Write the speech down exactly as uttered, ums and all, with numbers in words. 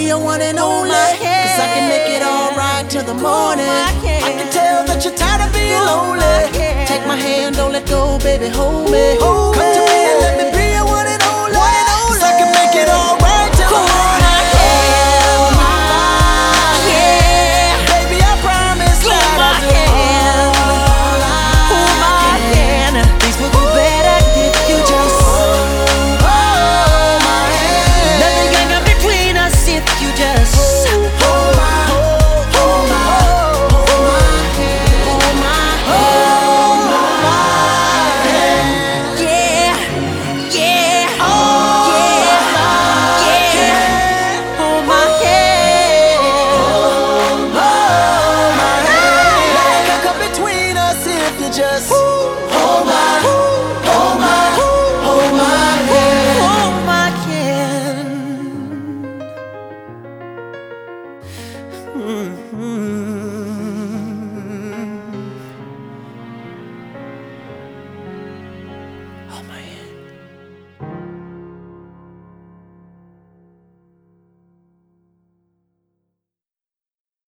be your one and only. Cause I can make it alright till the morning. I can tell that you're tired of being lonely. Take my hand, don't let go, baby, hold me. Come to me and let me be your one and only. Cause I can make it alright till the morning. Baby, I promise that I'll do all I can. Things would be better if you just hold my hand. Nothing can come between us if you just hold my, hold my, hold my hand, hold my, hold my hand. Yeah, yeah, oh yeah, yeah. Hold my hand, hold my hand. Nothing can come between us if you just hold my, hold my, hold my hand, hold my hand. Mm-hmm.